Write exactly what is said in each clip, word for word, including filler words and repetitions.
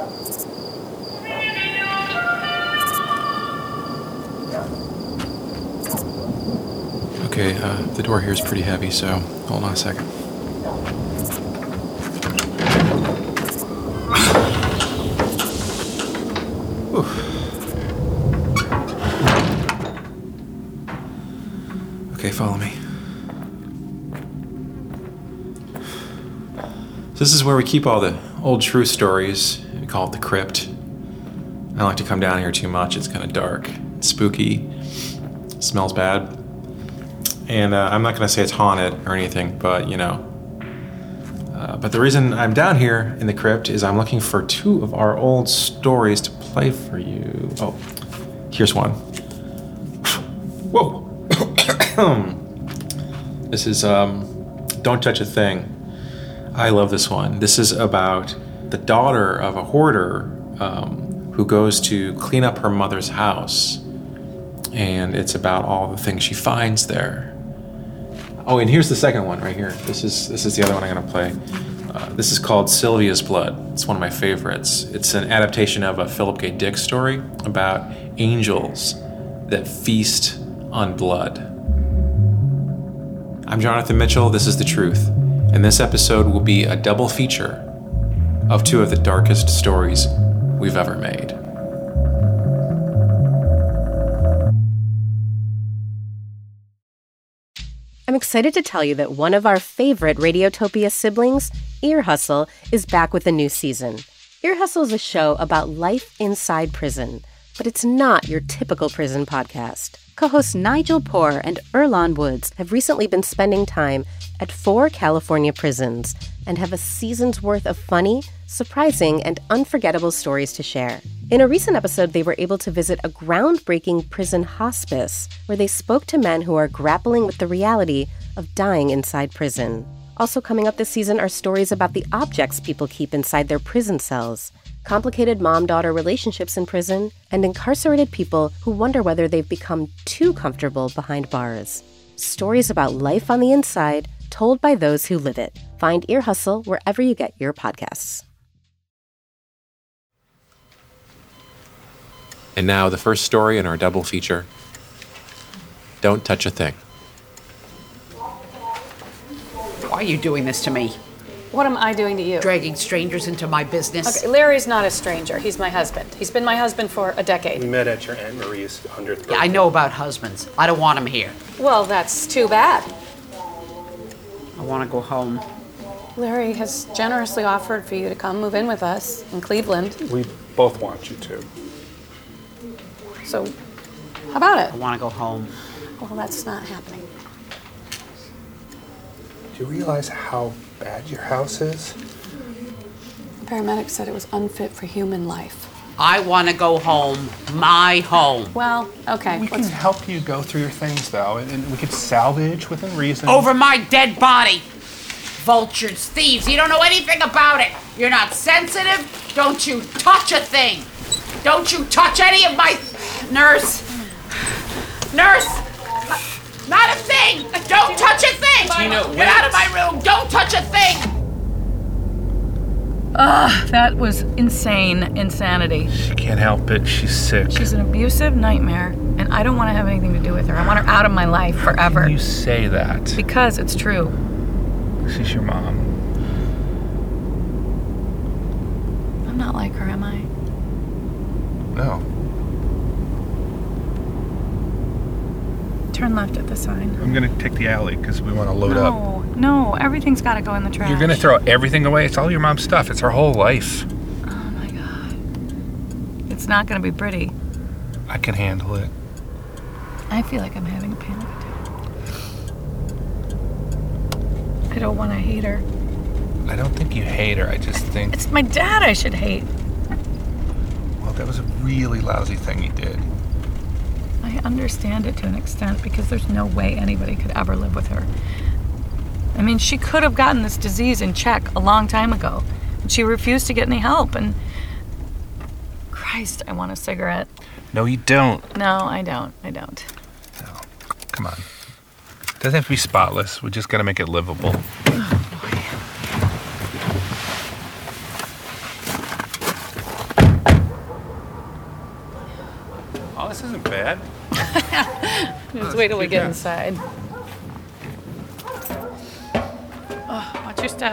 Okay, uh, the door here is pretty heavy, so hold on a second. Okay, follow me. So this is where we keep all the old true stories. We call it the crypt. I don't like to come down here too much. It's kind of dark, it's spooky, it smells bad. And uh, I'm not going to say it's haunted or anything, but you know. Uh, but the reason I'm down here in the crypt is I'm looking for two of our old stories to play for you. Oh, here's one. Whoa. This is um, Don't Touch a Thing. I love this one. This is about the daughter of a hoarder um, who goes to clean up her mother's house. And it's about all the things she finds there. Oh, and here's the second one right here. This is this is the other one I'm going to play. Uh, this is called Sylvia's Blood. It's one of my favorites. It's an adaptation of a Philip K. Dick story about angels that feast on blood. I'm Jonathan Mitchell. This is The Truth. And this episode will be a double feature of two of the darkest stories we've ever made. I'm excited to tell you that one of our favorite Radiotopia siblings, Ear Hustle, is back with a new season. Ear Hustle is a show about life inside prison, but it's not your typical prison podcast. Co-hosts Nigel Poor and Earlonne Woods have recently been spending time at four California prisons and have a season's worth of funny, surprising, and unforgettable stories to share. In a recent episode, they were able to visit a groundbreaking prison hospice where they spoke to men who are grappling with the reality of dying inside prison. Also coming up this season are stories about the objects people keep inside their prison cells, complicated mom-daughter relationships in prison, and incarcerated people who wonder whether they've become too comfortable behind bars. Stories about life on the inside, told by those who live it. Find Ear Hustle wherever you get your podcasts. And now the first story in our double feature, Don't Touch a Thing. Why are you doing this to me? What am I doing to you? Dragging strangers into my business? Okay, Larry's not a stranger. He's my husband. He's been my husband for a decade. We met at your Aunt Marie's hundredth birthday. Yeah, I know about husbands. I don't want him here. Well, that's too bad. I want to go home. Larry has generously offered for you to come move in with us in Cleveland. We both want you to. So, how about it? I want to go home. Well, that's not happening. Do you realize how bad your house is? The paramedic said it was unfit for human life. I want to go home. My home. Well, okay. We can help you go through your things, though, and, and we could salvage within reason. Over my dead body. Vultures, thieves, you don't know anything about it. You're not sensitive. Don't you touch a thing. Don't you touch any of my... Nurse. Nurse. Not a thing. Don't touch a thing. Tina, Get wait. out of my room. Don't touch a thing. Ugh, that was insane insanity. She can't help it. She's sick. She's an abusive nightmare, and I don't want to have anything to do with her. I want her out of my life forever. How can you say that? Because it's true. She's your mom. I'm not like her, am I? No. Turn left at the sign. I'm gonna take the alley because we want to load up. No, no, everything's got to go in the trash. You're gonna throw everything away? It's all your mom's stuff. It's her whole life. Oh my God. It's not going to be pretty. I can handle it. I feel like I'm having a panic attack. I don't want to hate her. I don't think you hate her. I just think... It's my dad I should hate. Well, that was a really lousy thing you did. I understand it to an extent because there's no way anybody could ever live with her. I mean, she could have gotten this disease in check a long time ago. And she refused to get any help, and... Christ, I want a cigarette. No, you don't. No, I don't. I don't. No. Come on. It doesn't have to be spotless. We just gotta make it livable. this isn't bad. Just wait till we get inside. Oh, watch your step.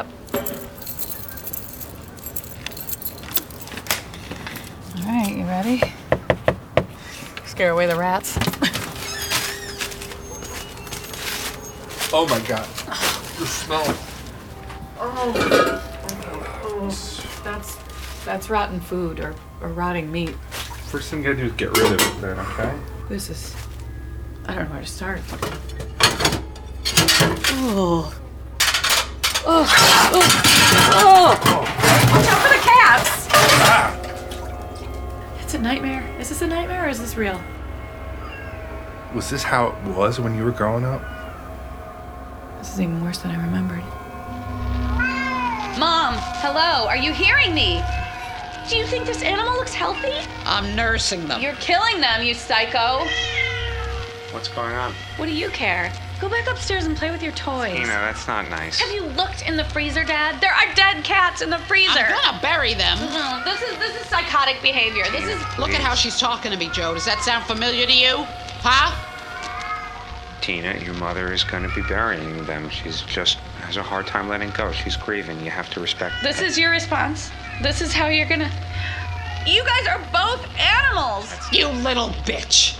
All right, you ready? Scare away the rats. Oh my God. The smell. Oh. That's that's rotten food or, or rotting meat. First thing you gotta do is get rid of it then, okay? This is. I don't know where to start. Oh. Oh. Oh. Oh. Watch out for the cats! Ah. It's a nightmare. Is this a nightmare or is this real? Was this how it was when you were growing up? This is even worse than I remembered. Mom, hello, are you hearing me? Do you think this animal looks healthy? I'm nursing them. You're killing them, you psycho. What's going on? What do you care? Go back upstairs and play with your toys. Tina, that's not nice. Have you looked in the freezer, Dad? There are dead cats in the freezer. I'm gonna bury them. No, this is this is psychotic behavior. This is. Look at how she's talking to me, Joe. Does that sound familiar to you? Huh? Tina, your mother is going to be burying them. She's just has a hard time letting go. She's grieving. You have to respect This that. is your response. This is how you're gonna. You guys are both animals. You little bitch.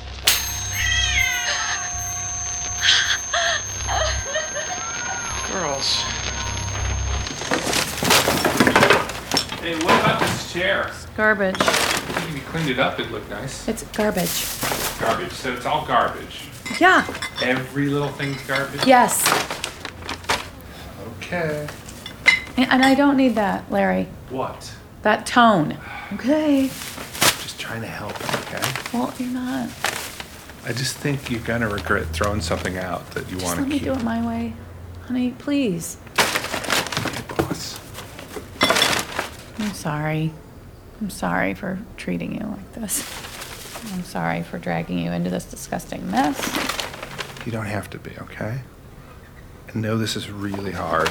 Girls. Hey, what about this chair? Garbage. If you cleaned it up, it looked nice. It's garbage. Garbage, so it's all garbage. Yeah. Every little thing's garbage? Yes. Okay. And I don't need that, Larry. What? That tone. Okay. Just trying to help, okay? Well, you're not. I just think you're gonna regret throwing something out that you Just want let to me keep. do it my way. Honey, please. Okay, boss. I'm sorry. I'm sorry for treating you like this. I'm sorry for dragging you into this disgusting mess. You don't have to be, okay? I know this is really hard.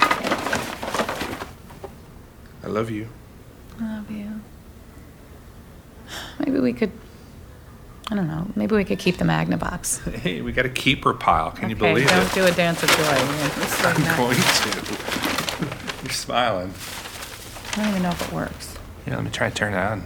I love you. I love you. Maybe we could, I don't know, maybe we could keep the Magnabox. Hey, we got a keeper pile. Can you Okay, believe don't it? do a dance of joy. This is like I'm not- going to. You're smiling. I don't even know if it works. Yeah, let me try to turn it on.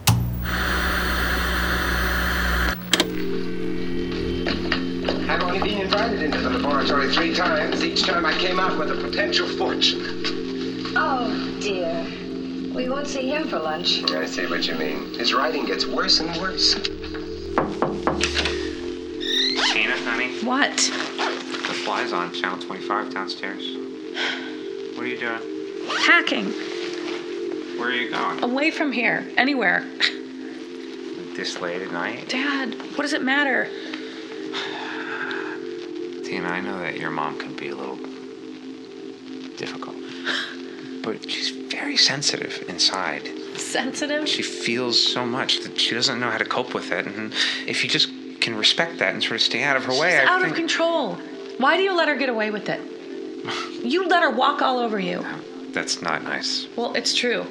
I've only been invited into the laboratory three times. Each time I came out with a potential fortune. Oh, dear. We won't see him for lunch. I see what you mean. His writing gets worse and worse. Tina, honey, What? the fly's on channel twenty-five downstairs. What are you doing? Hacking. Where are you going? Away from here. Anywhere. This late at night? Dad, what does it matter? Tina, I know that your mom can be a little difficult, but she's very sensitive inside. Sensitive? She feels so much that she doesn't know how to cope with it, and if you just can respect that and sort of stay out of her way, She's I out think... of control. Why do you let her get away with it? You let her walk all over you. That's not nice. Well, it's true.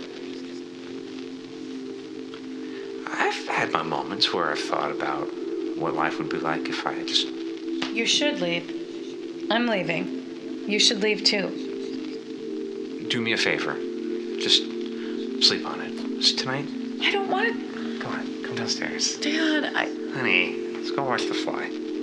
I've had my moments where I've thought about what life would be like if I had just... You should leave. I'm leaving. You should leave too. Do me a favor. Just sleep on it. Just tonight. I don't want to. Come on, come downstairs. Dad, I. Honey, let's go watch The Fly.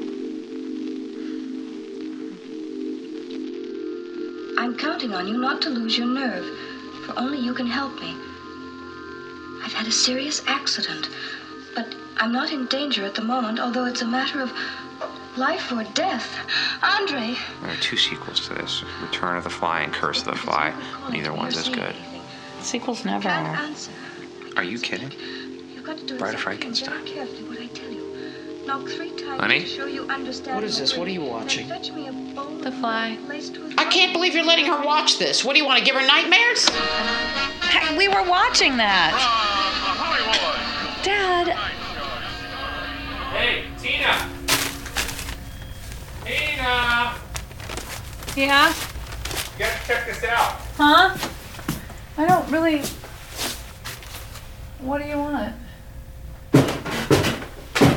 I'm counting on you not to lose your nerve, for only you can help me. I've had a serious accident, but I'm not in danger at the moment, although it's a matter of life or death. Andre! There are two sequels to this. Return of the Fly and Curse of the Fly. Neither one's as good. Sequels never Can't are. answer. Are you kidding? You've got to do Bride of exactly Frankenstein. very carefully what I tell you. Knock three times Honey? to show you understand. What is this? What are you Then watching? fetch me a bowl The Fly. laced with I can't believe you're letting her watch this. What do you want to give her nightmares? Hey, we were watching that. Dad. Hey, Tina! Tina! Yeah? You gotta check this out. Huh? I don't really. What do you want?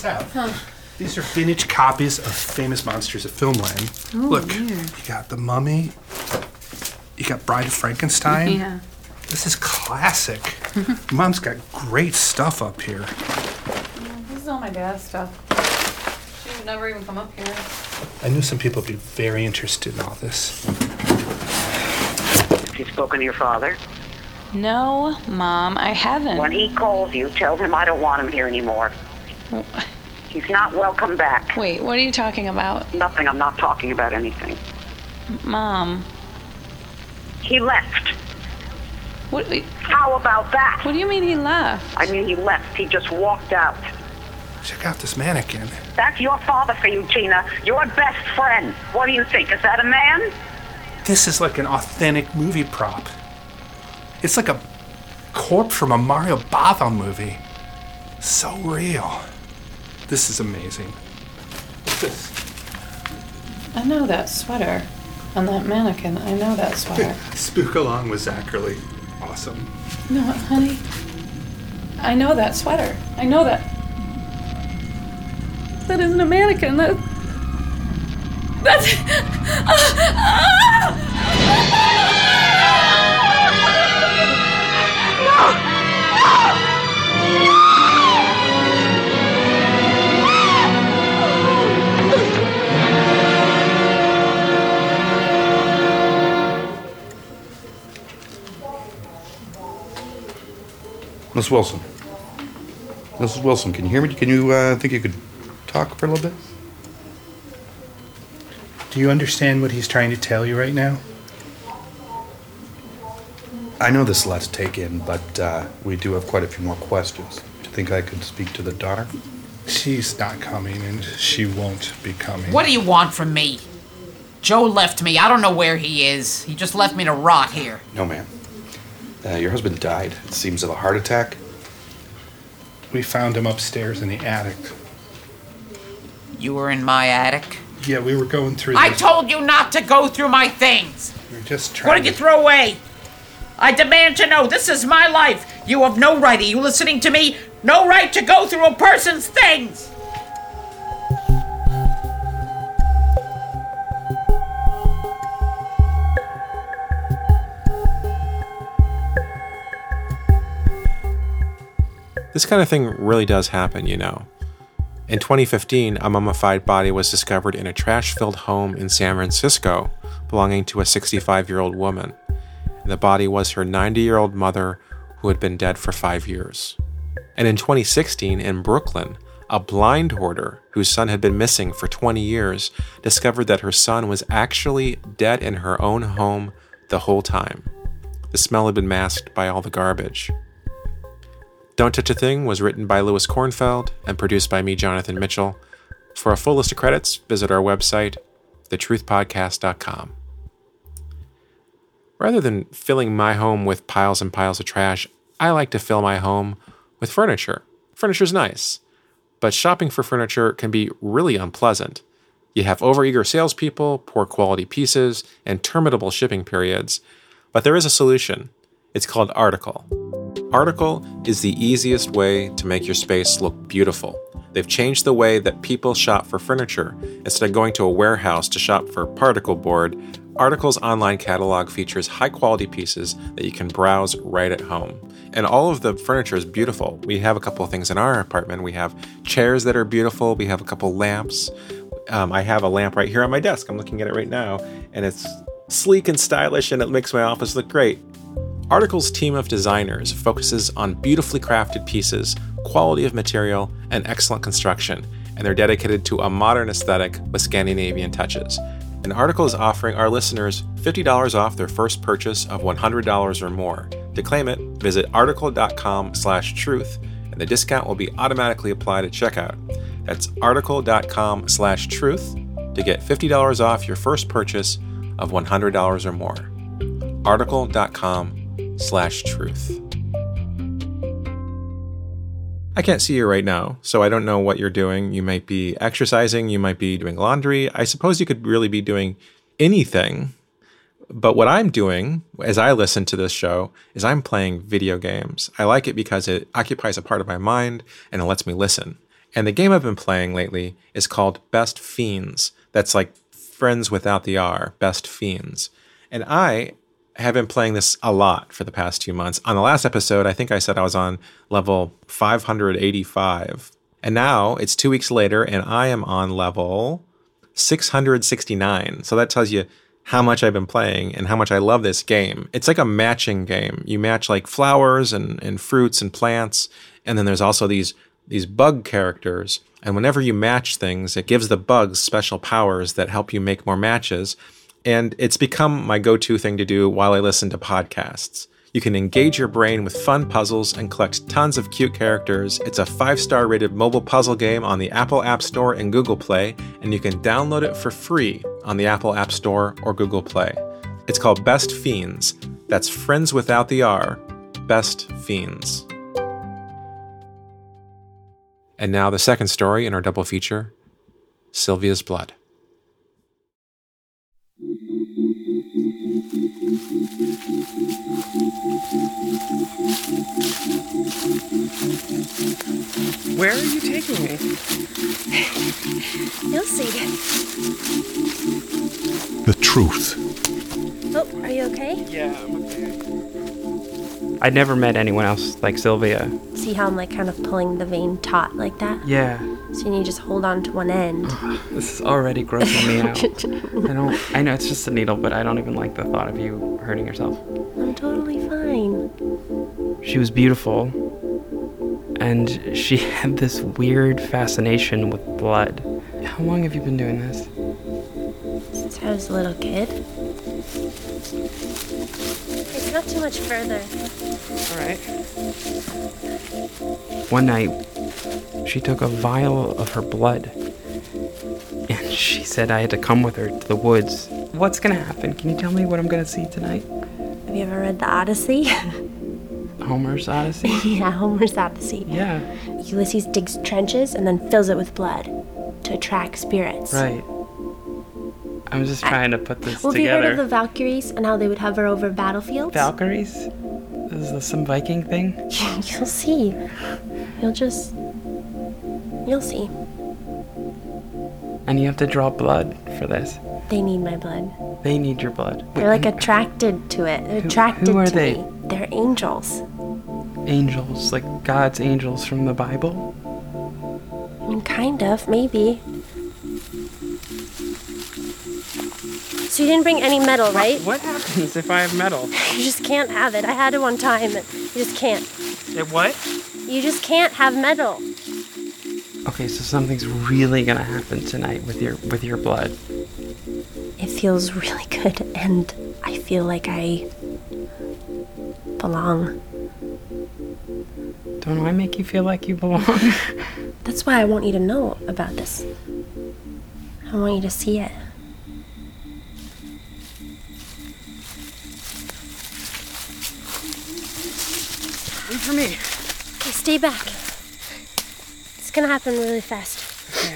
this out. Huh. These are vintage copies of famous monsters of filmland. Oh, Look, weird. you got The Mummy. You got Bride of Frankenstein. Yeah. This is classic. Mom's got great stuff up here. This is all my dad's stuff. She would never even come up here. I knew some people would be very interested in all this. Have you spoken to your father? No, Mom, I haven't. When he calls you, tell him I don't want him here anymore. He's not welcome back. Wait, what are you talking about? Nothing. I'm not talking about anything. Mom. He left. What? How about that? What do you mean he left? I mean, he left. He just walked out. Check out this mannequin. That's your father for you, Tina. Your best friend. What do you think? Is that a man? This is like an authentic movie prop. It's like a corpse from a Mario Bava movie. So real. This is amazing. This. I know that sweater on that mannequin. I know that sweater. Spook along with Zachary. Awesome. No, honey. I know that sweater. I know that. That isn't a mannequin. That. That's. Miss Wilson. Missus Wilson, can you hear me? Can you, uh, think you could talk for a little bit? Do you understand what he's trying to tell you right now? I know this is a lot to take in, but uh, we do have quite a few more questions. Do you think I could speak to the daughter? She's not coming, and she won't be coming. What do you want from me? Joe left me. I don't know where he is. He just left me to rot here. No, ma'am. Uh, your husband died, it seems, of a heart attack. We found him upstairs in the attic. You were in my attic? Yeah, we were going through I this. told you not to go through my things. We were just trying What did you to... throw away? I demand to know. This is my life. You have no right. Are you listening to me? No right to go through a person's things. This kind of thing really does happen, you know. In twenty fifteen, a mummified body was discovered in a trash-filled home in San Francisco belonging to a sixty-five-year-old woman. The body was her ninety-year-old mother who had been dead for five years. And in twenty sixteen, in Brooklyn, a blind hoarder whose son had been missing for twenty years discovered that her son was actually dead in her own home the whole time. The smell had been masked by all the garbage. Don't Touch a Thing was written by Louis Kornfeld and produced by me, Jonathan Mitchell. For a full list of credits, visit our website, the truth podcast dot com. Rather than filling my home with piles and piles of trash, I like to fill my home with furniture. Furniture's nice, but shopping for furniture can be really unpleasant. You have overeager salespeople, poor quality pieces, and terminable shipping periods. But there is a solution. It's called Article. Article is the easiest way to make your space look beautiful. They've changed the way that people shop for furniture. Instead of going to a warehouse to shop for particle board, Article's online catalog features high-quality pieces that you can browse right at home. And all of the furniture is beautiful. We have a couple of things in our apartment. We have chairs that are beautiful. We have a couple lamps. Um, I have a lamp right here on my desk. I'm looking at it right now, and it's sleek and stylish, and it makes my office look great. Article's team of designers focuses on beautifully crafted pieces, quality of material, and excellent construction, and they're dedicated to a modern aesthetic with Scandinavian touches. And Article is offering our listeners fifty dollars off their first purchase of one hundred dollars or more. To claim it, visit article.com slash truth, and the discount will be automatically applied at checkout. That's article.com slash truth to get fifty dollars off your first purchase of one hundred dollars or more. article.com slash truth. I can't see you right now, so I don't know what you're doing. You might be exercising, you might be doing laundry. I suppose you could really be doing anything. But what I'm doing as I listen to this show is I'm playing video games. I like it because it occupies a part of my mind and it lets me listen. And the game I've been playing lately is called Best Fiends. That's like friends without the R, Best Fiends. And I have been playing this a lot for the past two months. On the last episode, I think I said I was on level five hundred eighty-five. And now it's two weeks later, and I am on level six hundred sixty-nine. So that tells you how much I've been playing and how much I love this game. It's like a matching game. You match like flowers and, and fruits and plants. And then there's also these these bug characters, and whenever you match things, it gives the bugs special powers that help you make more matches, and it's become my go-to thing to do while I listen to podcasts. You can engage your brain with fun puzzles and collect tons of cute characters. It's a five-star rated mobile puzzle game on the Apple App Store and Google Play, and you can download it for free on the Apple App Store or Google Play. It's called Best Fiends. That's friends without the R. Best Fiends. And now the second story in our double feature, Sylvia's Blood. Where are you taking me? You'll see. The truth. Oh, are you okay? Yeah, I'm okay. I'd never met anyone else like Sylvia. See how I'm like kind of pulling the vein taut like that? Yeah. So you just hold on to one end. This is already grossing me out. I don't. I know it's just a needle, but I don't even like the thought of you hurting yourself. I'm totally fine. She was beautiful, and she had this weird fascination with blood. How long have you been doing this? Since I was a little kid. It's not too much further. All right. One night, she took a vial of her blood, and she said I had to come with her to the woods. What's gonna happen? Can you tell me what I'm gonna see tonight? Have you ever read the Odyssey? Homer's Odyssey? Yeah, Homer's Odyssey. Yeah. Ulysses digs trenches and then fills it with blood to attract spirits. Right. I'm just trying to put this well, together. Have you heard of the Valkyries and how they would hover over battlefields? Valkyries? Is this some Viking thing? You'll see. You'll just... You'll see. And you have to draw blood for this. They need my blood. They need your blood. They're like attracted to it. They're Who- attracted who are to they? me. They're angels. Angels, like God's angels from the Bible? I mean, kind of, maybe. So you didn't bring any metal, right? What happens if I have metal? You just can't have it. I had it one time. You just can't. It what? You just can't have metal. Okay, so something's really gonna happen tonight with your with your blood. It feels really good, and I feel like I belong. Don't I make you feel like you belong? That's why I want you to know about this. I want you to see it. Wait for me. Okay, stay back. It's gonna happen really fast. Okay.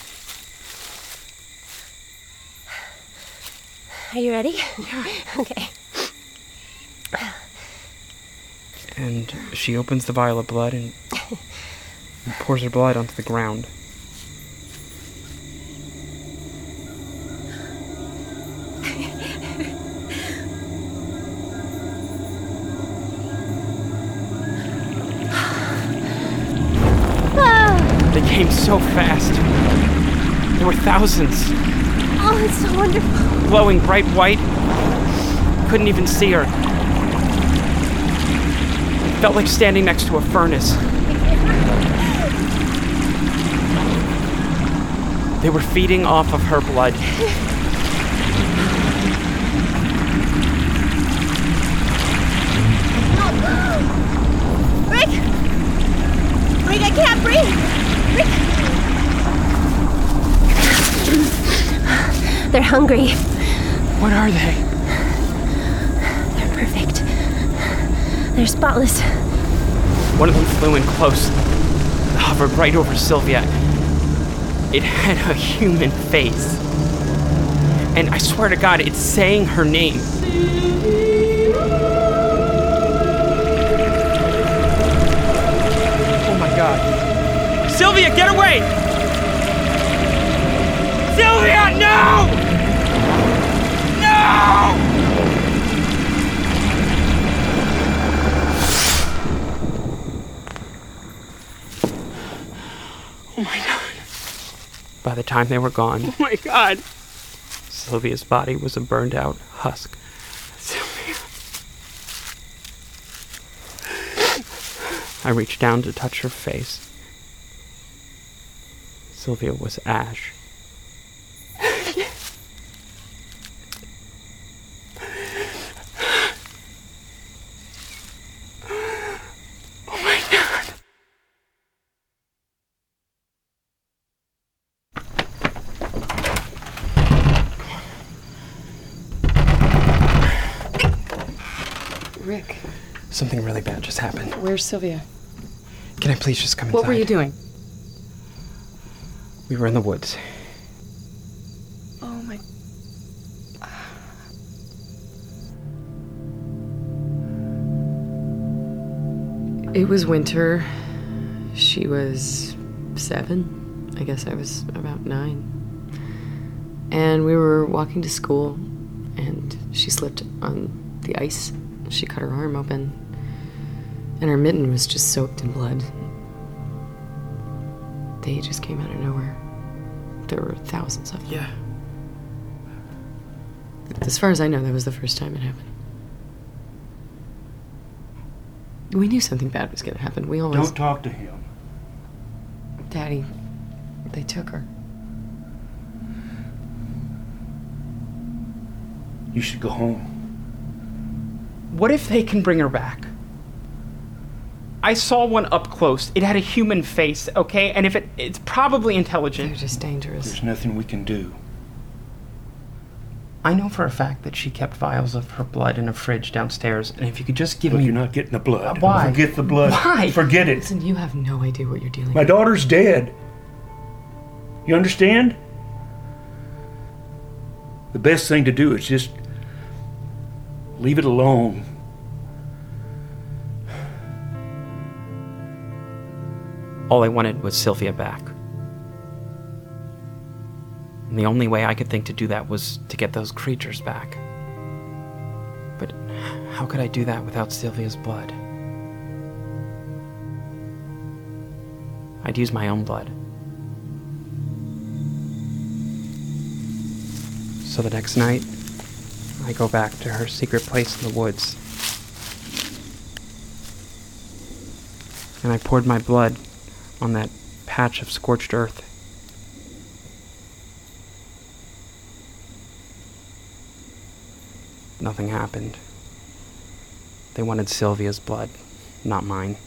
Are you ready? Yeah. Okay. And she opens the vial of blood and, and pours her blood onto the ground. They came so fast. There were thousands. Oh, it's so wonderful. Glowing bright white. Couldn't even see her. It felt like standing next to a furnace. They were feeding off of her blood. Rick! Rick, I can't breathe! Rick! They're hungry. What are they? They're perfect. They're spotless. One of them flew in close, hovered right over Sylvia. It had a human face. And I swear to God, it's saying her name. Oh my God. Sylvia, get away! By the time they were gone, Oh my God. Sylvia's body was a burned-out husk. Sylvia. I reached down to touch her face. Sylvia was ash. Oh my God. Rick. Something really bad just happened. Where's Sylvia? Can I please just come inside? What were you doing? We were in the woods. Oh my... It was winter. She was seven. I guess I was about nine. And we were walking to school, and she slipped on the ice. She cut her arm open, and her mitten was just soaked in blood. They just came out of nowhere. There were thousands of them. Yeah. As far as I know, that was the first time it happened. We knew something bad was going to happen. We always... Don't talk to him. Daddy, they took her. You should go home. What if they can bring her back? I saw one up close. It had a human face, okay? And if it, it's probably intelligent. They're just dangerous. There's nothing we can do. I know for a fact that she kept vials of her blood in a fridge downstairs, and if you could just give Look, me... you're not getting the blood. Uh, why? Forget the blood. Why? Forget it. Listen, you have no idea what you're dealing My with. daughter's dead. You understand? The best thing to do is just leave it alone. All I wanted was Sylvia back. And the only way I could think to do that was to get those creatures back. But how could I do that without Sylvia's blood? I'd use my own blood. So the next night, I go back to her secret place in the woods. And I poured my blood on that patch of scorched earth. Nothing happened. They wanted Sylvia's blood, not mine.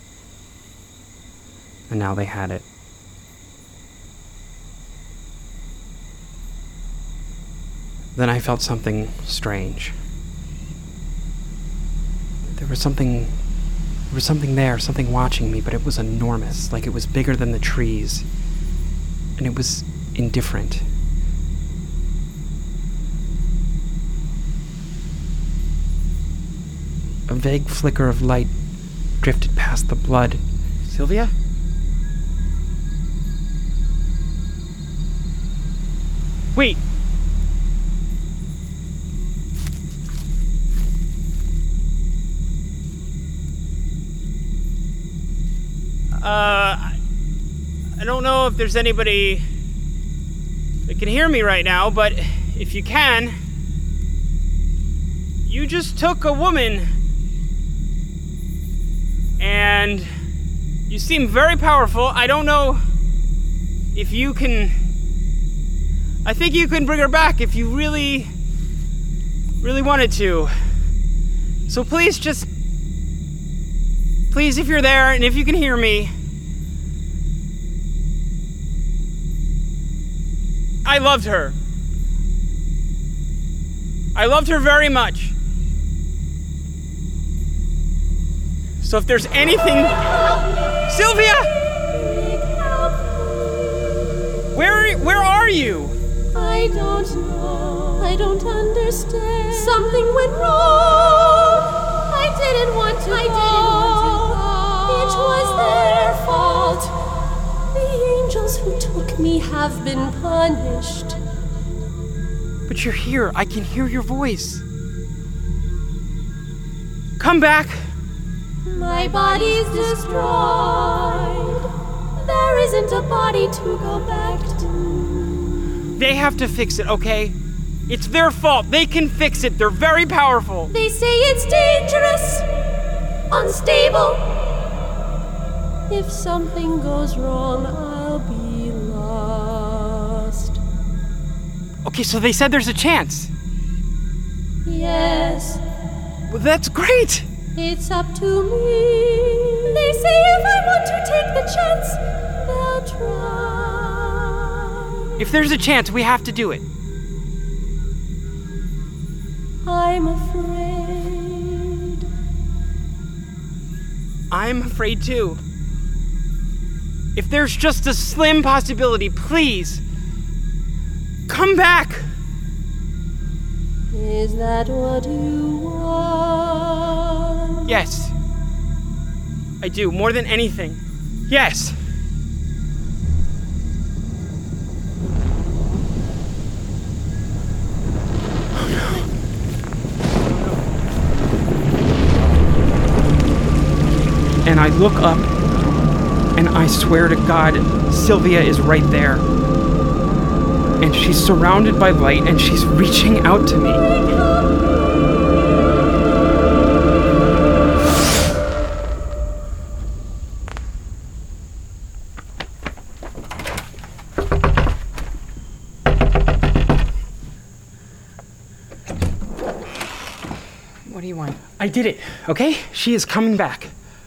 And now they had it. Then I felt something strange. There was something... There was something there, something watching me, but it was enormous, like it was bigger than the trees. And it was indifferent. A vague flicker of light drifted past the blood. Sylvia? Wait! Uh, I don't know if there's anybody that can hear me right now, but if you can, you just took a woman and you seem very powerful. I don't know if you can... I think you can bring her back if you really, really wanted to. So please just... Please, if you're there and if you can hear me, I loved her. I loved her very much. So if there's anything... Sylvia! Where, where are you? I don't know. I don't understand. Something went wrong. I didn't want to I go. Didn't want to go. It was their fault. The angels who took me have been punished. But you're here. I can hear your voice. Come back. My body's destroyed. There isn't a body to go back to. They have to fix it, okay? It's their fault. They can fix it. They're very powerful. They say it's dangerous, unstable. If something goes wrong, I'll be lost. Okay, so they said there's a chance. Yes, Well, that's great. it's up to me. They say if I want to take the chance, they'll try. If there's a chance, we have to do it. I'm afraid. I'm afraid too. If there's just a slim possibility, please, come back. Is that what you want? Yes. I do, more than anything. Yes. And I look up, and I swear to God, Sylvia is right there. And she's surrounded by light, and she's reaching out to me. What do you want? I did it, okay? She is coming back.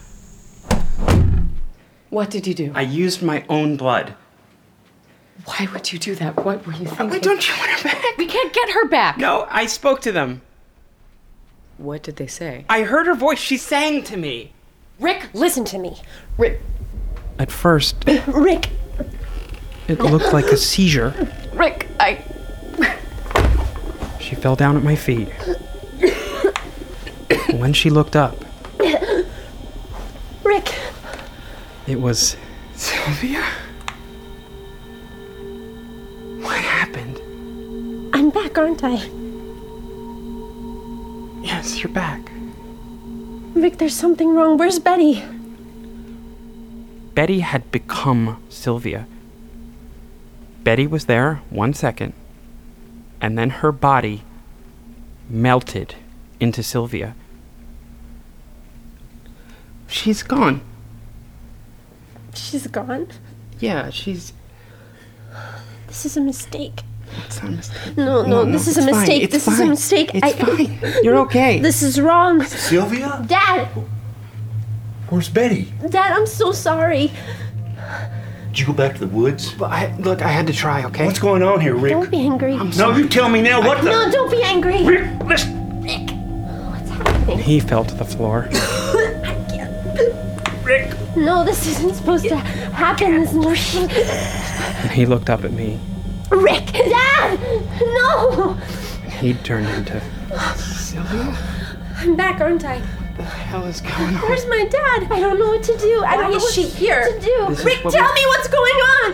What did you do? I used my own blood. Why would you do that? What were you thinking? Why don't you want her back? We can't get her back. No, I spoke to them. What did they say? I heard her voice. She sang to me. Rick, listen to me. Rick. At first, Rick. it looked like a seizure. Rick, I. She fell down at my feet. When she looked up, Rick. it was Sylvia. What happened? I'm back, aren't I? Yes, you're back. Rick, there's something wrong. Where's Betty? Betty had become Sylvia. Betty was there one second, and then her body melted into Sylvia. She's gone. She's gone. Yeah, she's... This is a mistake. It's not a mistake. No, no, No, this no, is a it's fine. mistake. It's This is a fine. mistake. It's fine. You're okay. This is wrong. Sylvia? Dad! Where's Betty? Dad, I'm so sorry. Did you go back to the woods? But I, look, I had to try, okay? What's going on here, Rick? Don't be angry. No, you tell me now. What the? No, don't be angry. Rick, listen. Rick. What's happening? He fell to the floor. Rick. No, this isn't supposed to happen. This is And he looked up at me. Rick! Dad! No! He turned into Sylvia? I'm back, aren't I? What the hell is going on? Where's my dad? I don't know what to do. I don't Why know is what she here? to do. This is Rick, what tell we- me what's going on!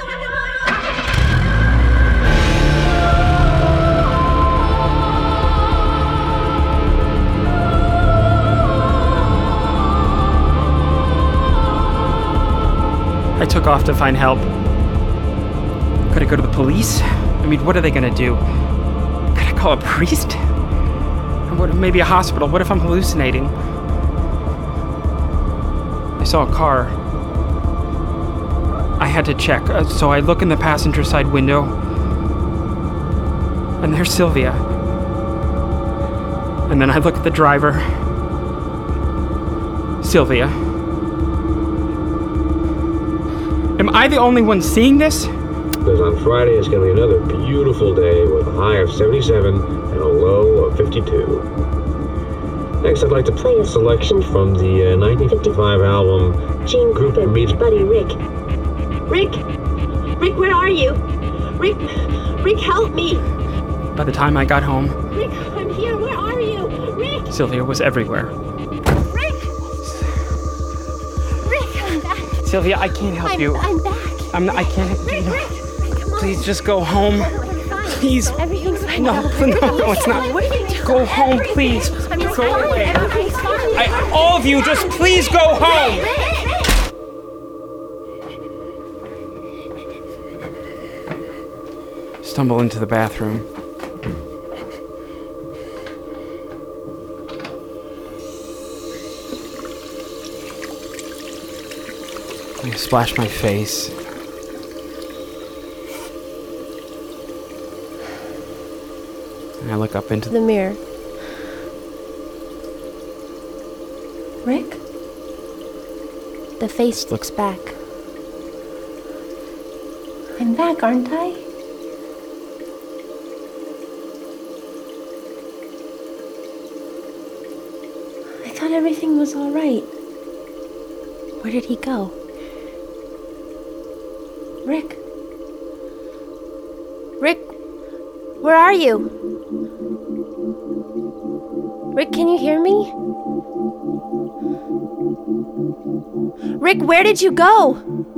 I took off to find help. Could I go to the police? I mean, what are they gonna do? Could I call a priest? Or what, maybe a hospital? What if I'm hallucinating? I saw a car. I had to check, uh, so I look in the passenger side window, and there's Sylvia. And then I look at the driver. Sylvia. Am I the only one seeing this? Because on Friday it's going to be another beautiful day with a high of seventy-seven and a low of fifty-two. Next, I'd like to play a selection from the uh, nineteen fifty-five album Gene Group Cooper, Meets Buddy Rick. Rick! Rick, where are you? Rick! Rick, help me! By the time I got home, Rick, I'm here. Where are you? Rick! Sylvia was everywhere. Rick! Rick, I'm back. Sylvia, I can't help I'm, you. I'm back. I'm not, I can't. Rick, no. Rick, come on. Please just go home. I'm fine. Please. Everything's fine. No, no, no, it's not. What are you doing? Go home, please. I'm Go fine. away. Everything's fine. I, all of you, just please go home. stumble into the bathroom. I splash my face. And I look up into The mirror. Rick? The face looks back. I'm back, aren't I? I thought everything was all right. Where did he go? Rick? Rick, where are you? Rick, can you hear me? Rick, where did you go?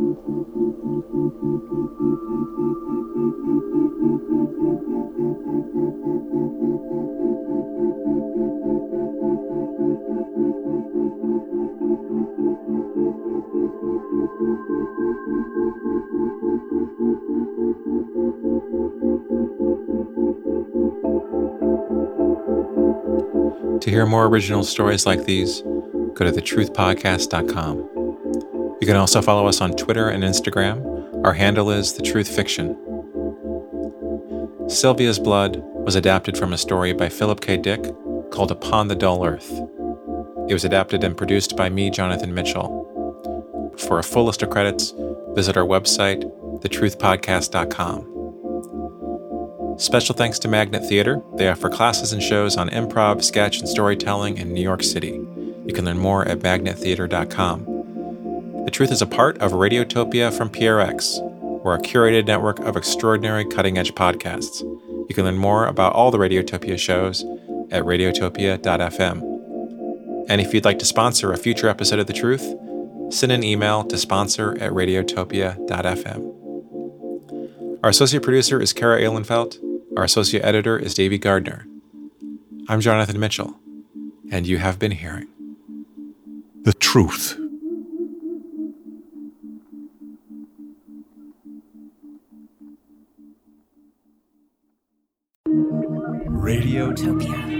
To hear more original stories like these, go to the truth podcast dot com. You can also follow us on Twitter and Instagram. Our handle is The Truth Fiction. Sylvia's Blood was adapted from a story by Philip K. Dick called Upon the Dull Earth. It was adapted and produced by me, Jonathan Mitchell. For a full list of credits, visit our website, the truth podcast dot com. Special thanks to Magnet Theater. They offer classes and shows on improv, sketch, and storytelling in New York City. You can learn more at magnet theater dot com. The Truth is a part of Radiotopia from P R X. We're a curated network of extraordinary cutting-edge podcasts. You can learn more about all the Radiotopia shows at radiotopia dot f m. And if you'd like to sponsor a future episode of The Truth, send an email to sponsor at radiotopia dot f m. Our associate producer is Kara Ehlenfeld. Our associate editor is Davey Gardner. I'm Jonathan Mitchell, and you have been hearing The Truth. Radiotopia.